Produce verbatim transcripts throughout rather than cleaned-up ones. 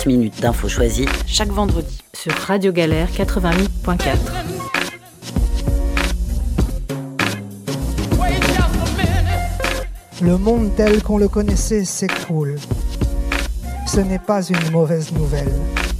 trente minutes d'infos choisies chaque vendredi sur Radio Galère quatre-vingt-huit point quatre. Le monde tel qu'on le connaissait s'écroule. Ce n'est pas une mauvaise nouvelle.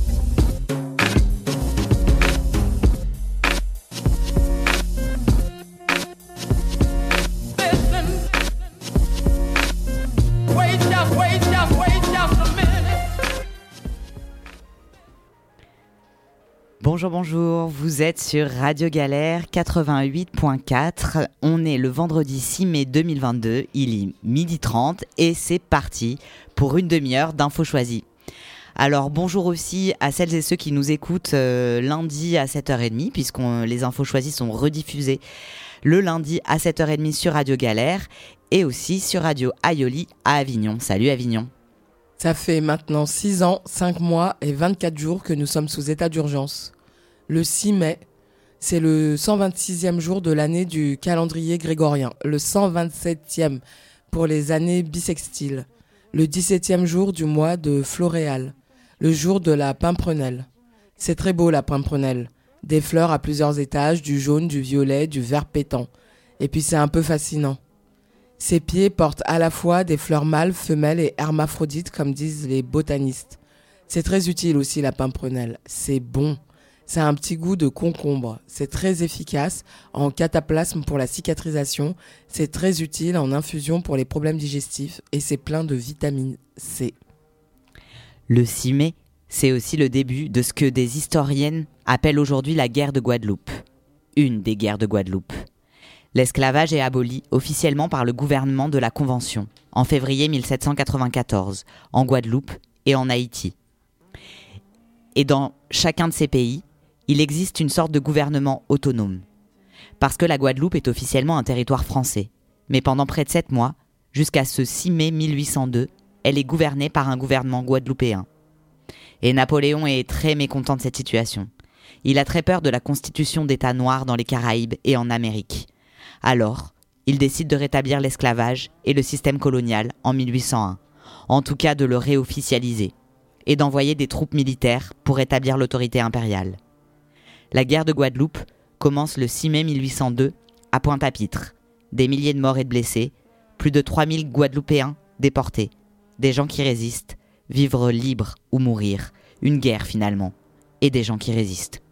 Bonjour, bonjour, vous êtes sur Radio Galère quatre-vingt-huit point quatre. On est le vendredi six mai deux mille vingt-deux, il est midi trente et c'est parti pour une demi-heure d'infos choisies. Alors bonjour aussi à celles et ceux qui nous écoutent euh, lundi à sept heures trente, puisque les infos choisies sont rediffusées le lundi à sept heures trente sur Radio Galère et aussi sur Radio Aioli à Avignon. Salut Avignon. Ça fait maintenant six ans, cinq mois et vingt-quatre jours que nous sommes sous état d'urgence. Le six mai, c'est le cent vingt-sixième jour de l'année du calendrier grégorien, le cent vingt-septième pour les années bissextiles, le dix-septième jour du mois de Floréal, le jour de la pimprenelle. C'est très beau la pimprenelle, des fleurs à plusieurs étages, du jaune, du violet, du vert pétant. Et puis c'est un peu fascinant. Ses pieds portent à la fois des fleurs mâles, femelles et hermaphrodites, comme disent les botanistes. C'est très utile aussi la pimprenelle. C'est bon. Ça a un petit goût de concombre. C'est très efficace en cataplasme pour la cicatrisation. C'est très utile en infusion pour les problèmes digestifs et c'est plein de vitamine C. Le six mai, c'est aussi le début de ce que des historiennes appellent aujourd'hui la guerre de Guadeloupe. Une des guerres de Guadeloupe. L'esclavage est aboli officiellement par le gouvernement de la Convention en février mille sept cent quatre-vingt-quatorze, en Guadeloupe et en Haïti. Et dans chacun de ces pays, il existe une sorte de gouvernement autonome. Parce que la Guadeloupe est officiellement un territoire français. Mais pendant près de sept mois, jusqu'à ce six mai mille huit cent deux, elle est gouvernée par un gouvernement guadeloupéen. Et Napoléon est très mécontent de cette situation. Il a très peur de la constitution d'États noirs dans les Caraïbes et en Amérique. Alors, il décide de rétablir l'esclavage et le système colonial en mille huit cent un, en tout cas de le réofficialiser, et d'envoyer des troupes militaires pour établir l'autorité impériale. La guerre de Guadeloupe commence le six mai mille huit cent deux à Pointe-à-Pitre. Des milliers de morts et de blessés, plus de trois mille Guadeloupéens déportés, des gens qui résistent, vivre libre ou mourir, une guerre finalement, et des gens qui résistent.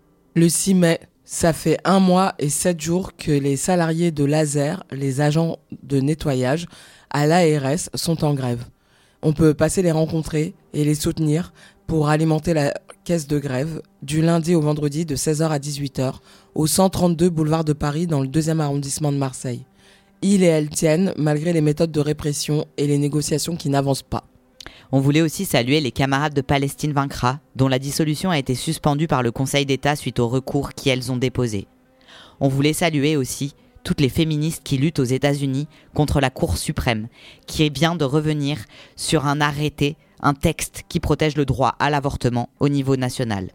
Le six mai, ça fait un mois et sept jours que les salariés de l'A S E R, les agents de nettoyage, à l'A R S sont en grève. On peut passer les rencontrer et les soutenir pour alimenter la caisse de grève du lundi au vendredi de seize heures à dix-huit heures au cent trente-deux boulevard de Paris dans le deuxième arrondissement de Marseille. Ils et elles tiennent malgré les méthodes de répression et les négociations qui n'avancent pas. On voulait aussi saluer les camarades de Palestine Vaincra, dont la dissolution a été suspendue par le Conseil d'État suite aux recours qu'elles ont déposés. On voulait saluer aussi toutes les féministes qui luttent aux États-Unis contre la Cour suprême, qui vient de revenir sur un arrêté, un texte qui protège le droit à l'avortement au niveau national.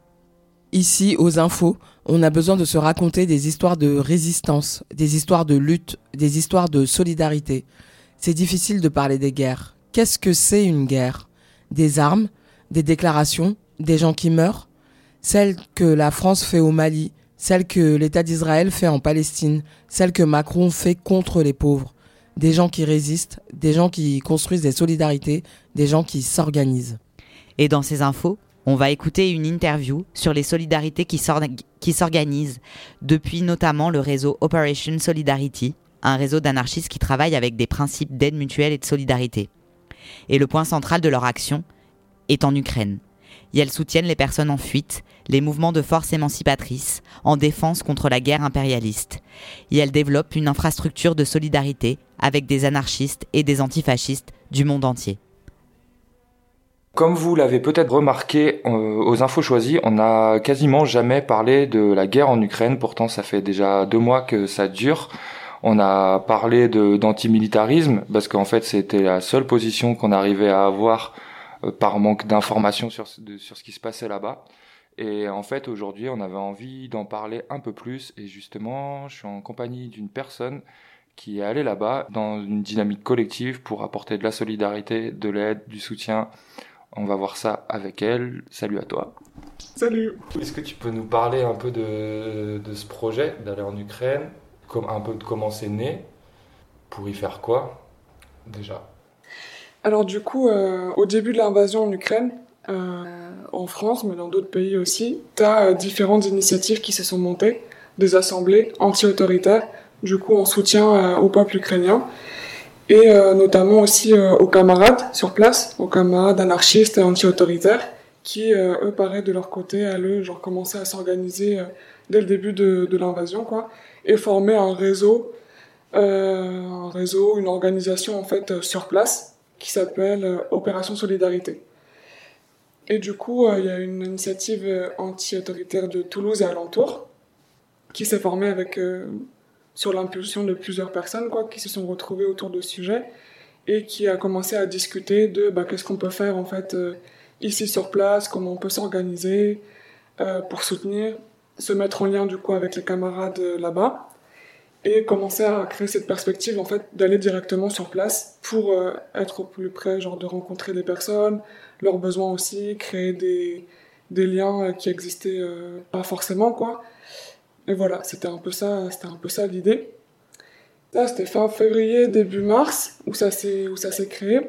Ici, aux infos, on a besoin de se raconter des histoires de résistance, des histoires de lutte, des histoires de solidarité. C'est difficile de parler des guerres. Qu'est-ce que c'est une guerre ? Des armes, des déclarations, des gens qui meurent ? Celles que la France fait au Mali, celles que l'État d'Israël fait en Palestine, celles que Macron fait contre les pauvres. Des gens qui résistent, des gens qui construisent des solidarités, des gens qui s'organisent. Et dans ces infos, on va écouter une interview sur les solidarités qui, s'or- qui s'organisent depuis notamment le réseau Operation Solidarity, un réseau d'anarchistes qui travaillent avec des principes d'aide mutuelle et de solidarité. Et le point central de leur action est en Ukraine. Et elles soutiennent les personnes en fuite, les mouvements de force émancipatrices, en défense contre la guerre impérialiste. Et elles développent une infrastructure de solidarité avec des anarchistes et des antifascistes du monde entier. Comme vous l'avez peut-être remarqué euh, aux infos choisies, on n'a quasiment jamais parlé de la guerre en Ukraine. Pourtant, ça fait déjà deux mois que ça dure. On a parlé de, d'antimilitarisme parce qu'en fait, c'était la seule position qu'on arrivait à avoir euh, par manque d'informations sur, de, sur ce qui se passait là-bas. Et en fait, aujourd'hui, on avait envie d'en parler un peu plus. Et justement, je suis en compagnie d'une personne qui est allée là-bas dans une dynamique collective pour apporter de la solidarité, de l'aide, du soutien On va voir ça avec elle. Salut à toi. Salut. Est-ce que tu peux nous parler un peu de, de ce projet d'aller en Ukraine, comme, un peu de comment c'est né, pour y faire quoi, déjà? Alors du coup, euh, au début de l'invasion en Ukraine, euh, en France, mais dans d'autres pays aussi, t'as euh, différentes initiatives qui se sont montées, des assemblées anti-autoritaires, du coup en soutien euh, au peuple ukrainien, et euh, notamment aussi euh, aux camarades sur place, aux camarades anarchistes et anti-autoritaires, qui, euh, eux, pareil, de leur côté, allaient genre commencer à s'organiser euh, dès le début de, de l'invasion, quoi, et former un réseau, euh, un réseau, une organisation en fait euh, sur place, qui s'appelle euh, Opération Solidarité. Et du coup, il euh, y a une initiative euh, anti-autoritaire de Toulouse et alentour, qui s'est formée avec, euh, sur l'impulsion de plusieurs personnes, quoi, qui se sont retrouvées autour de ce sujet, et qui a commencé à discuter de bah, qu'est-ce qu'on peut faire en fait euh, ici sur place, comment on peut s'organiser euh, pour soutenir, se mettre en lien du coup avec les camarades euh, là-bas, et commencer à créer cette perspective en fait d'aller directement sur place pour euh, être au plus près, genre de rencontrer des personnes, leurs besoins aussi, créer des, des liens euh, qui existaient euh, pas forcément, quoi. Et voilà, c'était un peu ça, c'était un peu ça l'idée. Ça, c'était fin février, début mars, où ça s'est, où ça s'est créé.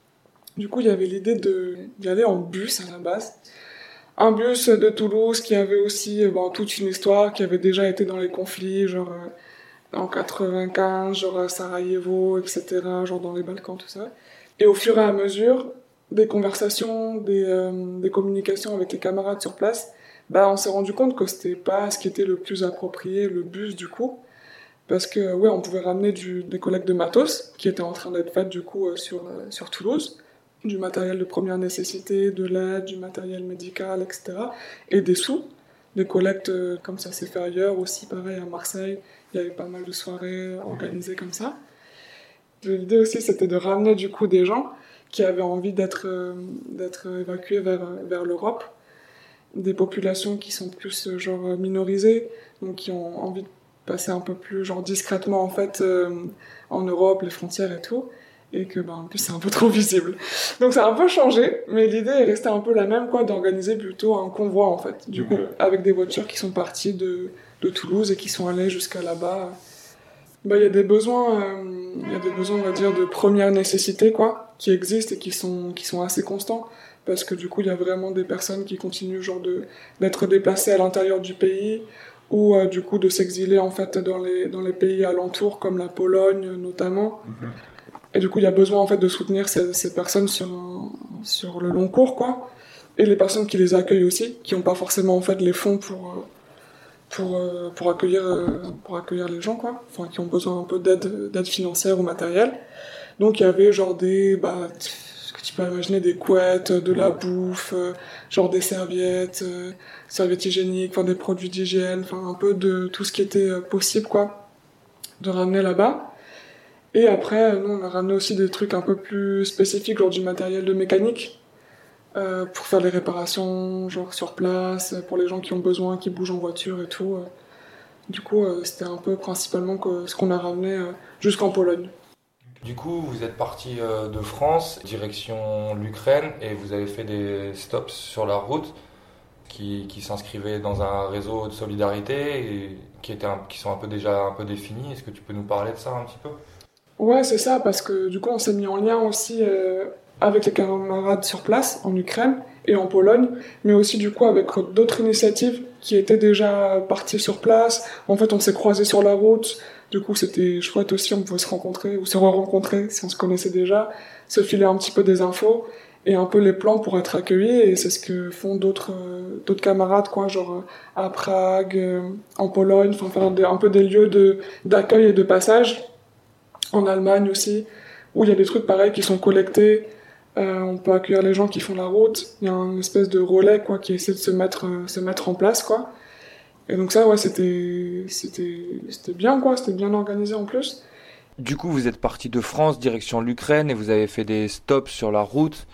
Du coup, il y avait l'idée de, d'y aller en bus à la base. Un bus de Toulouse qui avait aussi bon, toute une histoire, qui avait déjà été dans les conflits, genre euh, en quatre-vingt-quinze, genre à Sarajevo, et cetera, genre dans les Balkans, tout ça. Et au fur et à mesure, des conversations, des, euh, des communications avec les camarades sur place, bah, on s'est rendu compte que c'était pas ce qui était le plus approprié, le bus du coup. Parce que, ouais, on pouvait ramener du, des collectes de matos, qui étaient en train d'être faites du coup euh, sur, euh, sur Toulouse. Du matériel de première nécessité, de l'aide, du matériel médical, et cetera. Et des sous, des collectes euh, comme ça s'est fait ailleurs, aussi pareil à Marseille, il y avait pas mal de soirées organisées comme ça. L'idée aussi c'était de ramener du coup des gens qui avaient envie d'être, euh, d'être évacués vers, vers l'Europe, des populations qui sont plus euh, genre minorisées, donc qui ont envie de passer un peu plus genre discrètement en fait euh, en Europe, les frontières et tout. Et que, ben, en plus, c'est un peu trop visible. Donc, ça a un peu changé, mais l'idée est restée un peu la même, quoi, d'organiser plutôt un convoi, en fait. Du coup, avec des voitures qui sont parties de, de Toulouse et qui sont allées jusqu'à là-bas. Ben, il y a des besoins, euh, il y a des besoins, on va dire, de première nécessité, quoi, qui existent et qui sont, qui sont assez constants. Parce que, du coup, il y a vraiment des personnes qui continuent, genre, de, d'être déplacées à l'intérieur du pays, ou, euh, du coup, de s'exiler, en fait, dans les, dans les pays alentours, comme la Pologne, notamment. Mm-hmm. Et du coup, il y a besoin, en fait, de soutenir ces, ces personnes sur, sur le long cours, quoi. Et les personnes qui les accueillent aussi, qui n'ont pas forcément, en fait, les fonds pour, pour, pour accueillir, pour accueillir les gens, quoi. Enfin, qui ont besoin un peu d'aide, d'aide financière ou matérielle. Donc, il y avait, genre, des, bah, ce que tu peux imaginer, des couettes, de la bouffe, genre des serviettes, euh, serviettes hygiéniques, enfin, des produits d'hygiène, enfin, un peu de tout ce qui était possible, quoi, de ramener là-bas. Et après, nous, on a ramené aussi des trucs un peu plus spécifiques, genre du matériel de mécanique, euh, pour faire les réparations, genre sur place, pour les gens qui ont besoin, qui bougent en voiture et tout. Du coup, euh, c'était un peu principalement que, ce qu'on a ramené euh, jusqu'en Pologne. Du coup, vous êtes parti euh, de France, direction l'Ukraine, et vous avez fait des stops sur la route qui, qui s'inscrivaient dans un réseau de solidarité et qui, étaient un, qui sont un peu déjà un peu définis. Est-ce que tu peux nous parler de ça un petit peu ? Ouais, c'est ça, parce que du coup, on s'est mis en lien aussi euh, avec les camarades sur place, en Ukraine et en Pologne, mais aussi du coup avec d'autres initiatives qui étaient déjà parties sur place. En fait, on s'est croisés sur la route, du coup, c'était chouette aussi, on pouvait se rencontrer, ou se re-rencontrer si on se connaissait déjà, se filer un petit peu des infos, et un peu les plans pour être accueillis, et c'est ce que font d'autres, euh, d'autres camarades, quoi, genre à Prague, euh, en Pologne, enfin, faire des, un peu des lieux de, d'accueil et de passage. En Allemagne aussi, où il y a des trucs pareils qui sont collectés, euh, on peut accueillir les gens qui font la route, il y a une espèce de relais, quoi, qui essaie de se mettre, euh, se mettre en place, quoi. Et donc ça, ouais, c'était, c'était, c'était bien, quoi, c'était bien organisé en plus. Du coup, vous êtes parti de France, direction l'Ukraine, et vous avez fait des stops sur la route,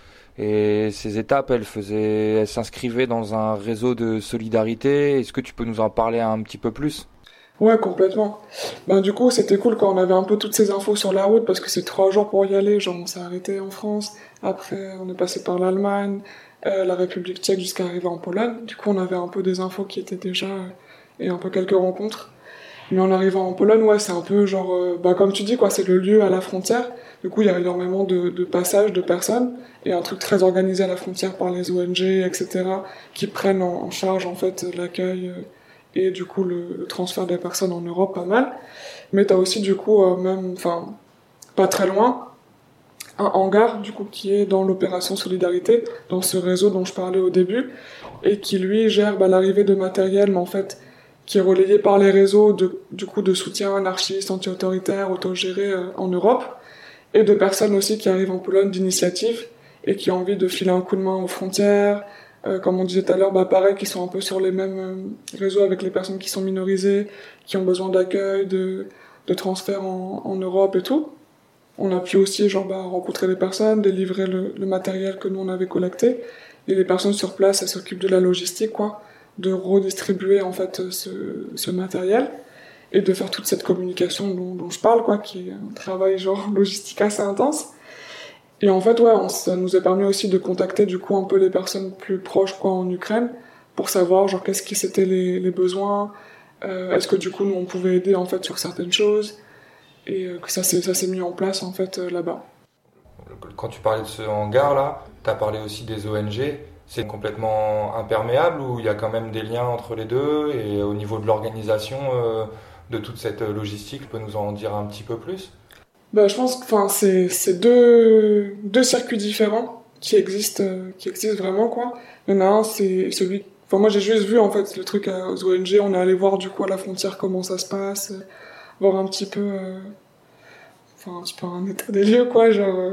et ces étapes, elles faisaient, elles s'inscrivaient dans un réseau de solidarité. Est-ce que tu peux nous en parler un petit peu plus ? Ouais, complètement. Ben, du coup, c'était cool quand on avait un peu toutes ces infos sur la route, parce que c'est trois jours pour y aller. Genre, on s'est arrêté en France. Après, on est passé par l'Allemagne, euh, la République tchèque jusqu'à arriver en Pologne. Du coup, on avait un peu des infos qui étaient déjà, euh, et un peu quelques rencontres. Mais en arrivant en Pologne, ouais, c'est un peu genre, euh, bah, comme tu dis, quoi, c'est le lieu à la frontière. Du coup, il y a énormément de, de passages de personnes, et un truc très organisé à la frontière par les O N G, et cetera, qui prennent en, en charge, en fait, l'accueil, euh, et du coup le, le transfert des personnes en Europe, pas mal. Mais t'as aussi du coup euh, même, enfin pas très loin, un hangar du coup qui est dans l'opération Solidarité, dans ce réseau dont je parlais au début, et qui lui gère bah, l'arrivée de matériel, mais en fait qui est relayé par les réseaux de, du coup de soutien anarchiste, anti-autoritaire, autogéré euh, en Europe, et de personnes aussi qui arrivent en Pologne d'initiative et qui ont envie de filer un coup de main aux frontières. Euh, comme on disait tout à l'heure, bah pareil, qui sont un peu sur les mêmes euh, réseaux avec les personnes qui sont minorisées, qui ont besoin d'accueil, de, de transfert en, en Europe et tout. On a pu aussi genre, bah, rencontrer des personnes, délivrer le, le matériel que nous on avait collecté, et les personnes sur place, elles s'occupent de la logistique, quoi, de redistribuer en fait ce, ce matériel et de faire toute cette communication dont, dont je parle, quoi, qui est un travail genre logistique assez intense. Et en fait, ouais, on, ça nous a permis aussi de contacter du coup un peu les personnes plus proches quoi en Ukraine pour savoir genre qu'est-ce qui c'était les, les besoins, euh, est-ce que du coup nous on pouvait aider en fait sur certaines choses et euh, que ça s'est ça s'est mis en place en fait euh, là-bas. Quand tu parlais de ce hangar là, t'as parlé aussi des O N G. C'est complètement imperméable ou il y a quand même des liens entre les deux et au niveau de l'organisation euh, de toute cette logistique, tu peux nous en dire un petit peu plus ? Bah, je pense que enfin c'est c'est deux deux circuits différents qui existent euh, qui existent vraiment quoi. Il y en a un c'est celui enfin moi j'ai juste vu en fait le truc euh, aux O N G, on est allé voir du coup à la frontière comment ça se passe, euh, voir un petit peu euh, enfin un petit peu un état des lieux quoi genre euh,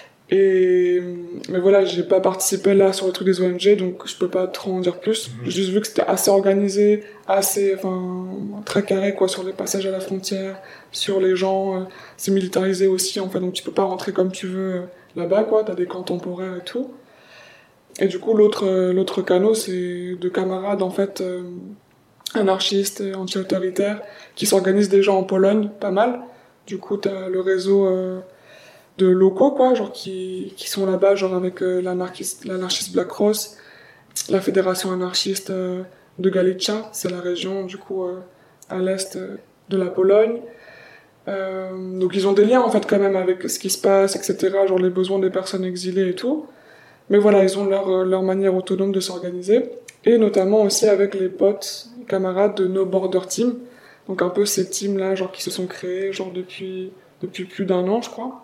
et mais voilà, j'ai pas participé là sur le truc des O N G donc je peux pas trop en dire plus. Mmh. J'ai juste vu que c'était assez organisé, assez enfin très carré quoi sur les passages à la frontière, sur les gens, euh, c'est militarisé aussi en fait donc tu peux pas rentrer comme tu veux euh, là-bas quoi, t'as des camps temporaires et tout. Et du coup l'autre euh, l'autre canot c'est de camarades en fait euh, anarchistes, anti-autoritaires qui s'organisent déjà en Pologne pas mal. Du coup t'as le réseau euh, de locaux quoi genre qui qui sont là-bas genre avec euh, l'anarchiste l'anarchiste Black Cross, la fédération anarchiste euh, de Galicia, c'est la région du coup euh, à l'est euh, de la Pologne. Euh, donc ils ont des liens en fait quand même avec ce qui se passe, etc., genre les besoins des personnes exilées et tout, mais voilà ils ont leur leur manière autonome de s'organiser, et notamment aussi avec les potes camarades de No Border Team, donc un peu ces teams là genre qui se sont créés genre depuis depuis plus d'un an je crois,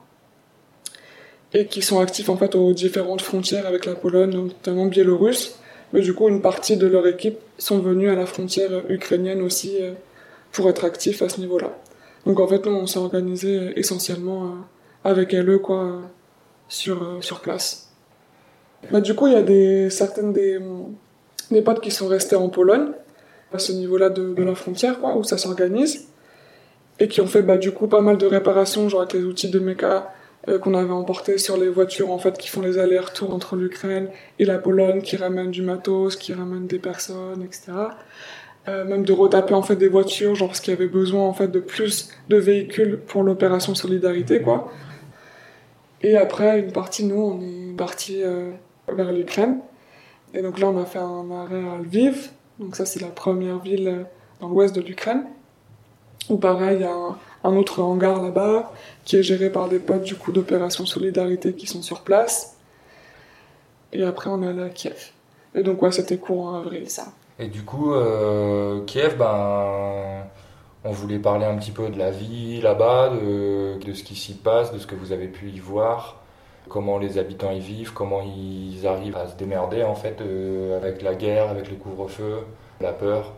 et qui sont actifs en fait aux différentes frontières avec la Pologne, notamment biélorusse. Mais du coup, une partie de leur équipe sont venus à la frontière ukrainienne aussi euh, pour être actifs à ce niveau-là. Donc en fait, nous, on s'est organisé essentiellement euh, avec L E quoi, euh, sur, euh, sur place. Bah, du coup, il y a des, certaines des, des potes qui sont restés en Pologne, à ce niveau-là de, de la frontière, quoi, où ça s'organise, et qui ont fait bah, du coup pas mal de réparations, genre avec les outils de méca, Euh, qu'on avait emporté sur les voitures en fait qui font les allers-retours entre l'Ukraine et la Pologne, qui ramènent du matos, qui ramènent des personnes, et cetera. Euh, même de retaper en fait des voitures, genre parce qu'il y avait besoin en fait de plus de véhicules pour l'opération Solidarité quoi. Et après une partie nous on est parti euh, vers l'Ukraine, et donc là on a fait un arrêt à Lviv, donc ça c'est la première ville euh, dans l'ouest de l'Ukraine, où pareil il y a un un autre hangar là-bas, qui est géré par des potes du coup d'opération Solidarité qui sont sur place. Et après on est allé à Kiev. Et donc ouais, c'était courant avril ça. Et du coup, euh, Kiev, ben, on voulait parler un petit peu de la vie là-bas, de, de ce qui s'y passe, de ce que vous avez pu y voir, comment les habitants y vivent, comment ils arrivent à se démerder en fait euh, avec la guerre, avec le couvre-feu, la peur.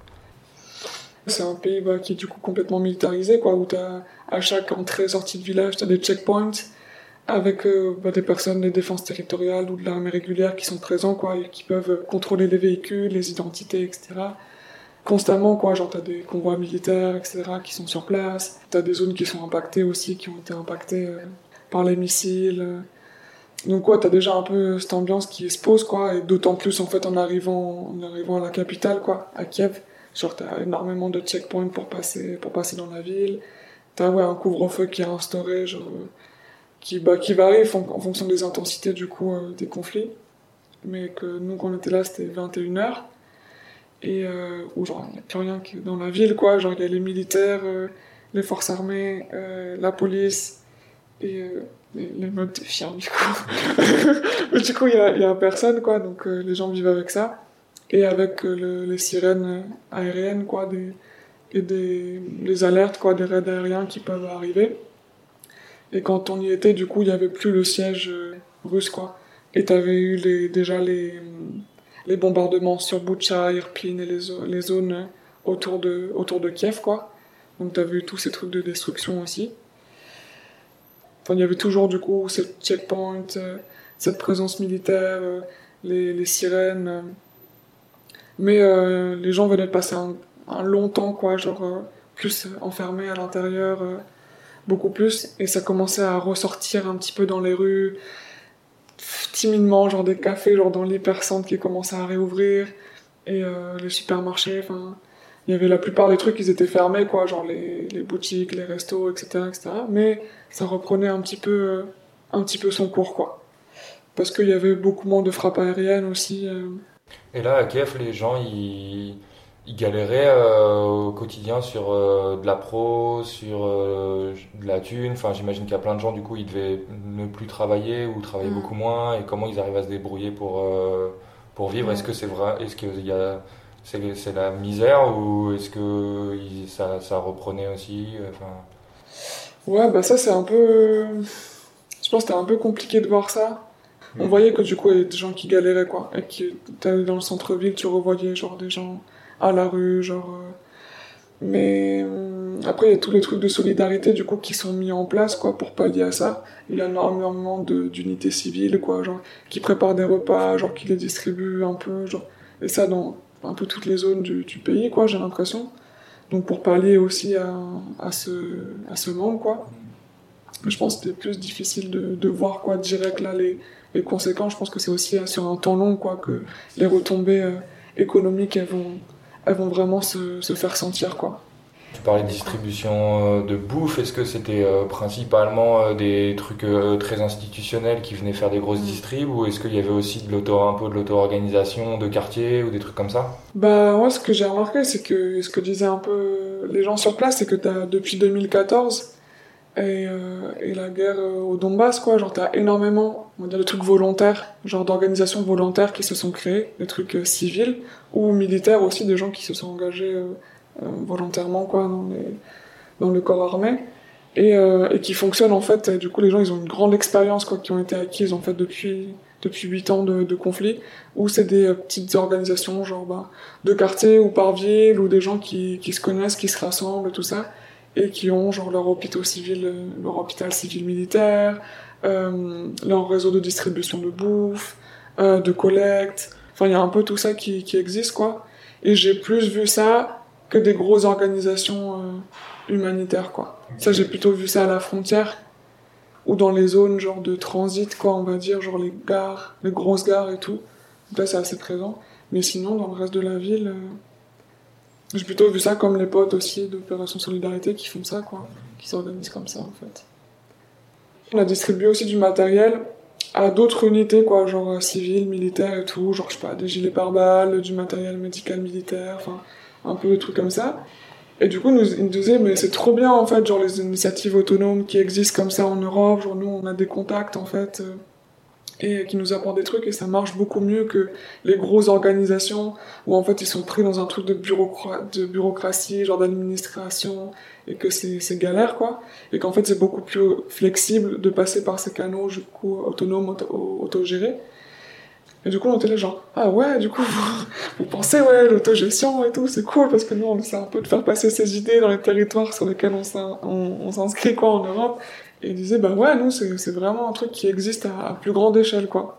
C'est un pays bah, qui est du coup complètement militarisé, quoi, où t'as, à chaque entrée-sortie de village, t'as des checkpoints avec euh, bah, des personnes des défenses territoriales ou de l'armée régulière qui sont présents, quoi, et qui peuvent contrôler les véhicules, les identités, et cetera. Constamment, quoi, genre t'as des convois militaires, et cetera, qui sont sur place. T'as des zones qui sont impactées aussi, qui ont été impactées euh, par les missiles. Donc, quoi, t'as déjà un peu cette ambiance qui se pose, quoi, et d'autant plus, en fait, en arrivant, en arrivant à la capitale, quoi, à Kiev. Genre, t'as énormément de checkpoints pour passer, pour passer dans la ville. T'as, ouais, un couvre-feu qui est instauré, genre, euh, qui, bah, qui varie en, en fonction des intensités, du coup, euh, des conflits. Mais que nous, quand on était là, c'était vingt et une heures. Et, euh, où, genre, il n'y a plus rien que dans la ville, quoi. Genre, il y a les militaires, euh, les forces armées, euh, la police, et, euh, les, les meutes de chiens, du coup. Mais du coup, il y a, il y a personne, quoi. Donc, euh, les gens vivent avec ça. Et avec euh, le, les sirènes aériennes, quoi, des, et des, les alertes, quoi, des raids aériens qui peuvent arriver. Et quand on y était, du coup, il n'y avait plus le siège euh, russe, quoi. Et t'avais eu les, déjà les, les bombardements sur Boutcha, Irpin et les, les zones autour de, autour de Kiev, quoi. Donc t'avais eu tous ces trucs de destruction aussi. Enfin, il y avait toujours, du coup, cette checkpoint, euh, cette présence militaire, euh, les, les sirènes... Euh, Mais euh, les gens venaient de passer un, un long temps, quoi, genre euh, plus enfermés à l'intérieur, euh, beaucoup plus. Et ça commençait à ressortir un petit peu dans les rues, timidement, genre des cafés, genre dans l'hypercentre qui commençaient à réouvrir, et euh, les supermarchés, enfin, il y avait la plupart des trucs qui étaient fermés, quoi, genre les, les boutiques, les restos, et cetera, et cetera. Mais ça reprenait un petit peu, euh, un petit peu son cours, quoi. Parce qu'il y avait beaucoup moins de frappes aériennes aussi. Euh, Et là, à Kiev, les gens, ils, ils galéraient euh, au quotidien sur euh, de la pro, sur euh, de la thune. Enfin, j'imagine qu'il y a plein de gens, du coup, ils devaient ne plus travailler ou travailler Mm. beaucoup moins. Et comment ils arrivent à se débrouiller pour, euh, pour vivre? Mm. Est-ce que c'est vrai? Est-ce que il y a, c'est, c'est la misère ou est-ce que il- ça, ça reprenait aussi? Enfin, Ouais, bah ça, c'est un peu... Je pense que c'était un peu compliqué de voir ça. On voyait que du coup, il y avait des gens qui galéraient, quoi. Et que t'allais dans le centre-ville, tu revoyais genre des gens à la rue, genre... euh, Mais hum, après, il y a tous les trucs de solidarité, du coup, qui sont mis en place, quoi, pour pallier à ça. Il y a énormément de, d'unités civiles, quoi, genre, qui préparent des repas, genre, qui les distribuent un peu, genre... Et ça, dans un peu toutes les zones du, du pays, quoi, j'ai l'impression. Donc, pour pallier aussi à, à ce, à ce manque, quoi. Je pense que c'était plus difficile de, de voir, quoi, direct, là, les... les conséquences. Je pense que c'est aussi euh, sur un temps long, quoi, que les retombées euh, économiques, elles vont, elles vont vraiment se, se faire sentir, quoi. tu parlais de distribution euh, de bouffe. Est-ce que c'était euh, principalement euh, des trucs euh, très institutionnels qui venaient faire des grosses distribs, ou est-ce qu'il y avait aussi de l'auto, un peu de l'auto-organisation de quartier ou des trucs comme ça? Bah, moi, ce que j'ai remarqué, c'est que ce que disaient un peu les gens sur place, c'est que t'as, depuis deux mille quatorze, et, euh, et la guerre euh, au Donbass, quoi, genre t'as énormément, on va dire, de trucs volontaires, genre d'organisations volontaires qui se sont créées, des trucs euh, civils ou militaires aussi, des gens qui se sont engagés euh, euh, volontairement, quoi, dans, les, dans le corps armé, et, euh, et qui fonctionnent en fait. Et du coup, les gens, ils ont une grande expérience, quoi, qui ont été acquises en fait depuis depuis huit ans de, de conflit, où c'est des euh, petites organisations, genre bah, de quartier ou par ville, ou des gens qui qui se connaissent, qui se rassemblent, tout ça, et qui ont genre leur hôpital civil, leur hôpital civil militaire, euh, leur réseau de distribution de bouffe, euh, de collecte. Enfin, il y a un peu tout ça qui, qui existe, quoi. Et j'ai plus vu ça que des grosses organisations euh, humanitaires, quoi. Ça, j'ai plutôt vu ça à la frontière, ou dans les zones genre de transit, quoi, on va dire, genre les gares, les grosses gares et tout. Donc là, c'est assez présent. Mais sinon, dans le reste de la ville... Euh, j'ai plutôt vu ça comme les potes aussi d'Opération Solidarité qui font ça, quoi, qui s'organisent comme ça, en fait. On a distribué aussi du matériel à d'autres unités, quoi, genre civiles, militaires et tout, genre, je sais pas, des gilets pare-balles, du matériel médical militaire, enfin, un peu de trucs comme ça. Et du coup, nous, ils nous disaient, mais c'est trop bien, en fait, genre, les initiatives autonomes qui existent comme ça en Europe, genre, nous, on a des contacts, en fait, euh, et qui nous apportent des trucs, et ça marche beaucoup mieux que les grosses organisations où en fait ils sont pris dans un truc de, bureaucra- de bureaucratie, genre d'administration, et que c'est, c'est galère, quoi, et qu'en fait c'est beaucoup plus flexible de passer par ces canaux du coup autonomes, auto- autogérés. Et du coup on était là genre, ah ouais, du coup vous, vous pensez, ouais, l'autogestion et tout, c'est cool, parce que nous on essaie un peu de faire passer ces idées dans les territoires sur lesquels on, s'in- on, on s'inscrit, quoi, en Europe. Et ils disaient, bah ouais, nous, c'est, c'est vraiment un truc qui existe à, à plus grande échelle, quoi.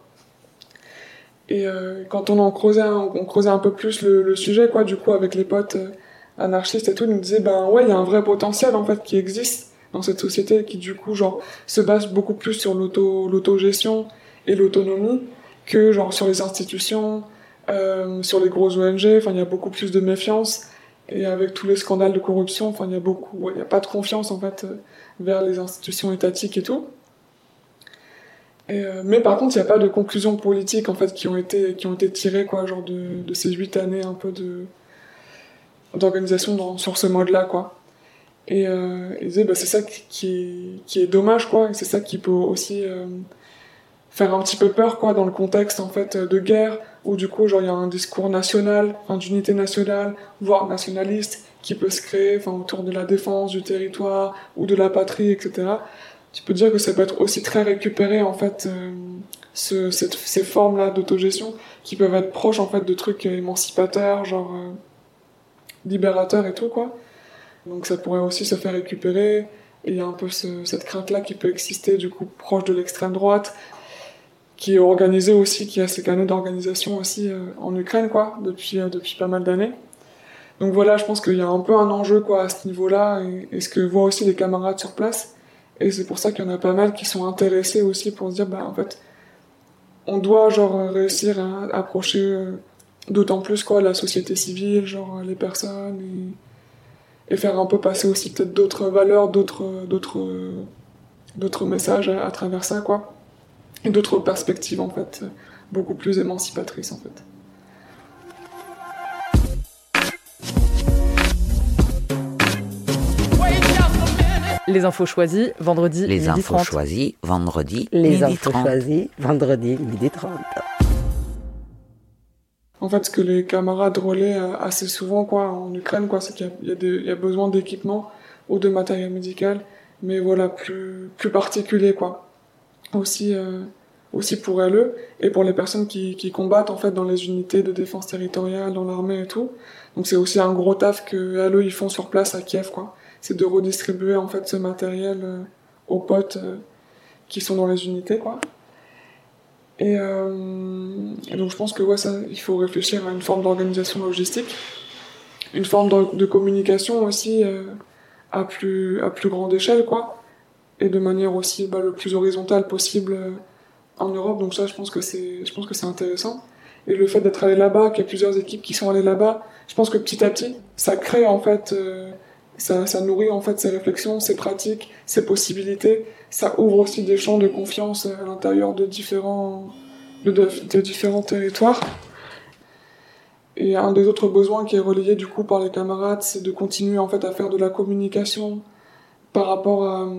Et euh, quand on en creusait un, on creusait un peu plus le, le sujet, quoi, du coup, avec les potes euh, anarchistes et tout, ils nous disaient, bah ouais, il y a un vrai potentiel, en fait, qui existe dans cette société, qui, du coup, genre, se base beaucoup plus sur l'auto, l'autogestion et l'autonomie que, genre, sur les institutions, euh, sur les grosses O N G. Enfin, il y a beaucoup plus de méfiance. Et avec tous les scandales de corruption, enfin, il y a beaucoup, il y a pas de confiance, en fait, euh, vers les institutions étatiques et tout. Et, euh, mais par contre, il n'y a pas de conclusions politiques, en fait, qui ont été, qui ont été tirées, quoi, genre de, de ces huit années, un peu de, d'organisation dans, sur ce mode-là, quoi. Et, euh, et bah, c'est ça qui est, qui est dommage, quoi, et c'est ça qui peut aussi, euh, faire un petit peu peur, quoi, dans le contexte, en fait, de guerre, où du coup, genre, il y a un discours national, enfin, d'unité nationale, voire nationaliste, qui peut se créer, enfin, autour de la défense du territoire, ou de la patrie, et cetera. Tu peux dire que ça peut être aussi très récupéré, en fait, euh, ce, cette, ces formes-là d'autogestion, qui peuvent être proches, en fait, de trucs émancipateurs, genre, euh, libérateurs et tout, quoi. Donc ça pourrait aussi se faire récupérer, et il y a un peu ce, cette crainte-là qui peut exister, du coup, proche de l'extrême droite, qui est organisée aussi, qui a ses canaux d'organisation aussi euh, en Ukraine, quoi, depuis, euh, depuis pas mal d'années. Donc voilà, je pense qu'il y a un peu un enjeu, quoi, à ce niveau-là, et, et ce que voient aussi les camarades sur place. Et c'est pour ça qu'il y en a pas mal qui sont intéressés aussi pour se dire, bah, en fait, on doit, genre, réussir à approcher euh, d'autant plus, quoi, la société civile, genre, les personnes, et, et faire un peu passer aussi peut-être d'autres valeurs, d'autres, d'autres, d'autres messages à, à travers ça, quoi. Et d'autres perspectives, en fait, beaucoup plus émancipatrices, en fait. Les infos choisies, vendredi, Les midi infos trente. choisies, vendredi, Les midi infos trente. choisies, vendredi, midi trente. En fait, ce que les camarades relaient assez souvent, quoi, en Ukraine, quoi, c'est qu'il y a, il y a, des, il y a besoin d'équipement ou de matériel médical, mais voilà, plus, plus particulier, quoi. Aussi, euh, aussi pour L E et pour les personnes qui, qui combattent, en fait, dans les unités de défense territoriale, dans l'armée et tout. Donc c'est aussi un gros taf que L E, ils font sur place à Kiev, quoi. C'est de redistribuer, en fait, ce matériel euh, aux potes euh, qui sont dans les unités, quoi. Et, euh, et donc je pense que ouais, ça, il faut réfléchir à une forme d'organisation logistique, une forme de, de communication aussi euh, à plus à plus grande échelle, quoi, et de manière aussi bah, le plus horizontale possible euh, en Europe. Donc ça, je pense que c'est je pense que c'est intéressant. Et le fait d'être allé là-bas, qu'il y a plusieurs équipes qui sont allées là-bas, je pense que petit à petit, ça crée en fait, euh, ça, ça nourrit en fait ces réflexions, ces pratiques, ces possibilités. Ça ouvre aussi des champs de confiance à l'intérieur de différents, de, de, de différents territoires. Et un des autres besoins qui est relayé du coup par les camarades, c'est de continuer en fait à faire de la communication par rapport à,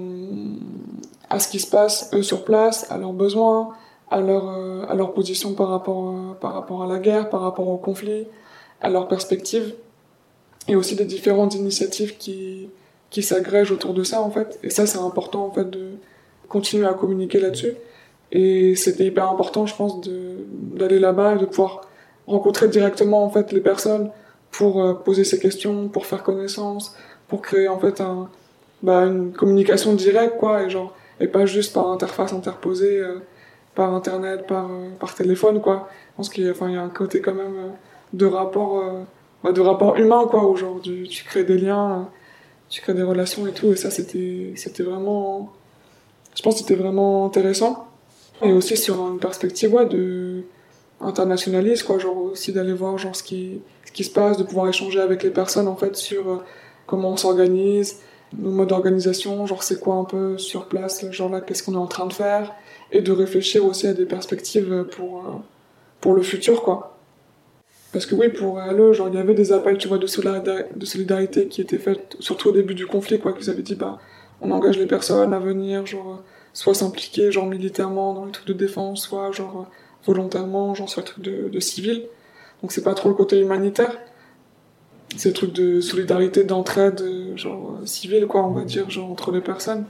à ce qui se passe eux sur place, à leurs besoins, à leur, à leur position par rapport, par rapport à la guerre, par rapport au conflit, à leurs perspectives, et aussi des différentes initiatives qui, qui s'agrègent autour de ça, en fait. Et ça, c'est important, en fait, de continuer à communiquer là-dessus. Et c'était hyper important, je pense, de, d'aller là-bas et de pouvoir rencontrer directement, en fait, les personnes pour euh, poser ces questions, pour faire connaissance, pour créer, en fait, un, bah, une communication directe, quoi, et genre, et pas juste par interface interposée, euh, par internet, par, euh, par téléphone, quoi. Je pense qu'il y a, enfin, il y a un côté, quand même, euh, de rapport, euh, bah, de rapport humain, quoi, où genre, tu, tu crées des liens, euh, tu crées des relations et tout, et ça, c'était, c'était vraiment, je pense que c'était vraiment intéressant. Et aussi sur une perspective, ouais, de internationaliste, quoi, genre aussi d'aller voir, genre, ce qui, ce qui se passe, de pouvoir échanger avec les personnes, en fait, sur euh, comment on s'organise, nos modes d'organisation, genre, c'est quoi un peu sur place, genre là, qu'est-ce qu'on est en train de faire, et de réfléchir aussi à des perspectives pour, euh, pour le futur, quoi. Parce que oui, pour L E, genre, il y avait des appels, tu vois, de solidarité, de solidarité qui étaient faits, surtout au début du conflit, quoi, qu'ils avaient dit, bah, on engage les personnes à venir, genre, soit s'impliquer, genre, militairement dans les trucs de défense, soit, genre, volontairement, genre, sur les trucs de, de civil. Donc c'est pas trop le côté humanitaire. C'est le truc de solidarité, d'entraide, genre, civile, quoi, on va dire, genre, entre les personnes.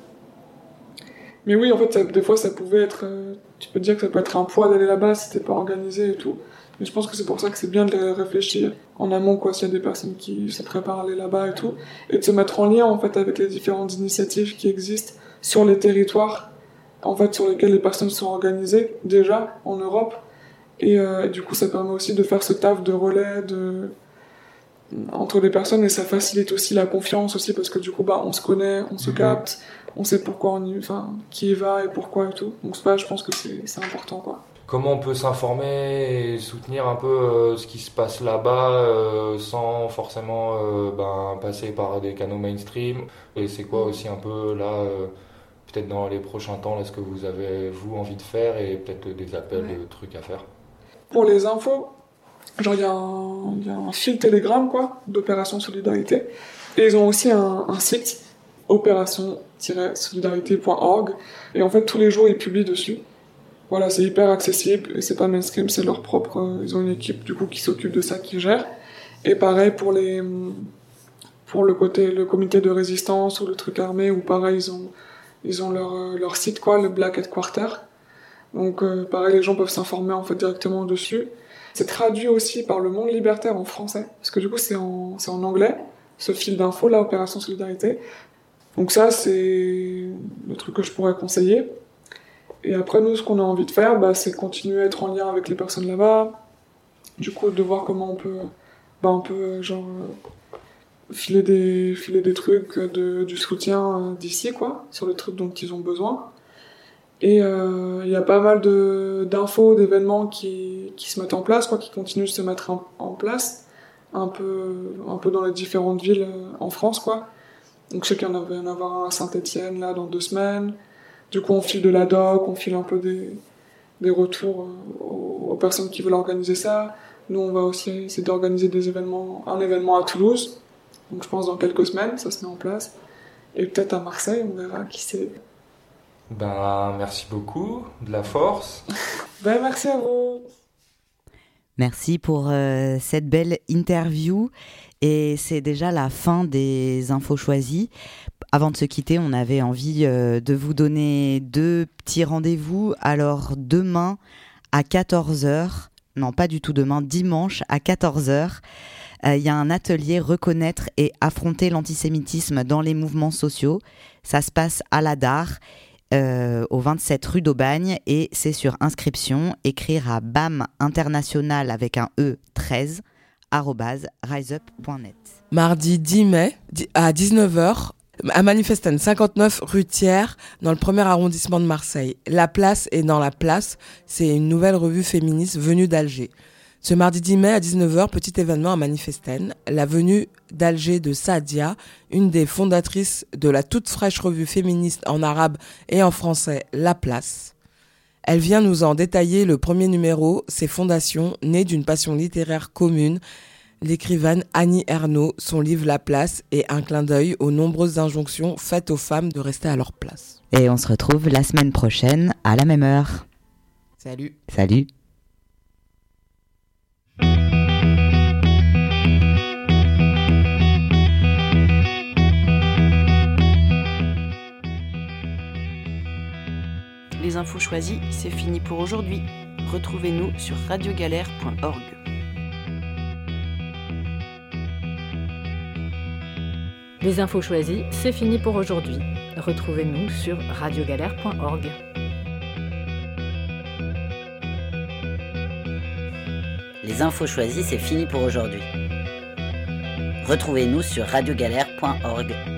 Mais oui, en fait, ça, des fois, ça pouvait être, euh, tu peux dire que ça peut être un poids d'aller là-bas si t'es pas organisé et tout. Mais je pense que c'est pour ça que c'est bien de réfléchir en amont, quoi, s'il y a des personnes qui se préparent à aller là-bas et tout, et de se mettre en lien, en fait, avec les différentes initiatives qui existent sur les territoires, en fait, sur lesquels les personnes sont organisées, déjà, en Europe. Et, euh, et du coup, ça permet aussi de faire ce taf de relais, de, entre les personnes, et ça facilite aussi la confiance aussi, parce que du coup, bah, on se connaît, on se capte, on sait pourquoi on y, enfin, qui y va et pourquoi et tout. Donc, ça, je pense que c'est, c'est important, quoi. comment on peut s'informer et soutenir un peu euh, ce qui se passe là-bas euh, sans forcément euh, ben, passer par des canaux mainstream. Et c'est quoi aussi un peu là, euh, peut-être dans les prochains temps, là, ce que vous avez vous envie de faire et peut-être des appels, ouais. de trucs à faire. Pour les infos, genre il y, y a un fil Telegram quoi, d'Opération Solidarité. Et ils ont aussi un, un site, opération tiret solidarité point org. Et en fait, tous les jours, ils publient dessus. Voilà, c'est hyper accessible et c'est pas mainstream, c'est leur propre. Euh, ils ont une équipe du coup qui s'occupe de ça, qui gère. Et pareil pour les, pour le côté, le comité de résistance ou le truc armé, où pareil ils ont, ils ont leur euh, leur site quoi, le Black Headquarter. Donc euh, pareil, les gens peuvent s'informer en fait directement dessus. C'est traduit aussi par le Monde Libertaire en français, parce que du coup c'est en c'est en anglais, ce fil d'info là, Opération Solidarité. Donc ça c'est le truc que je pourrais conseiller. Et après, nous, ce qu'on a envie de faire, bah, c'est continuer à être en lien avec les personnes là-bas. Du coup, de voir comment on peut, bah, on peut genre, euh, filer des, filer des trucs, de, du soutien euh, d'ici, quoi, sur les trucs dont ils ont besoin. Et il euh, y a pas mal de, d'infos, d'événements qui, qui se mettent en place, quoi, qui continuent de se mettre en, en place, un peu, un peu dans les différentes villes euh, en France, quoi. Donc, je sais qu'il y en avait, y en avoir un à Saint-Étienne, là, dans deux semaines. Du coup, on file de la doc, on file un peu des, des retours aux, aux personnes qui veulent organiser ça. Nous, on va aussi essayer d'organiser des événements, un événement à Toulouse. Donc, je pense dans quelques semaines, ça se met en place. Et peut-être à Marseille, on verra, qui sait. Ben, merci beaucoup, de la force. Ben, merci à vous. Merci pour euh, cette belle interview. Et c'est déjà la fin des infos choisies. Avant de se quitter, on avait envie euh, de vous donner deux petits rendez-vous. Alors demain à quatorze heures, non pas du tout demain, dimanche à quatorze heures, il euh, y a un atelier reconnaître et affronter l'antisémitisme dans les mouvements sociaux. Ça se passe à la D A R, euh, au vingt-sept rue d'Aubagne, et c'est sur inscription. Écrire à bam international avec un E treize arobase riseup point net. Mardi dix mai à dix-neuf heures, à Manifesten, cinquante-neuf rue Thiers, dans le premier arrondissement de Marseille. La Place est dans la Place, c'est une nouvelle revue féministe venue d'Alger. Ce mardi dix mai à dix-neuf heures, petit événement à Manifesten, la venue d'Alger de Sadia, une des fondatrices de la toute fraîche revue féministe en arabe et en français La Place. Elle vient nous en détailler le premier numéro, ses fondations, nées d'une passion littéraire commune, l'écrivaine Annie Ernaux, son livre La Place et un clin d'œil aux nombreuses injonctions faites aux femmes de rester à leur place. Et on se retrouve la semaine prochaine à la même heure. Salut. Salut. Les infos choisies, c'est fini pour aujourd'hui. Retrouvez-nous sur radio galère point org. Les infos choisies, c'est fini pour aujourd'hui. Retrouvez-nous sur radio galère point org. Les infos choisies, c'est fini pour aujourd'hui. Retrouvez-nous sur radio galère point org.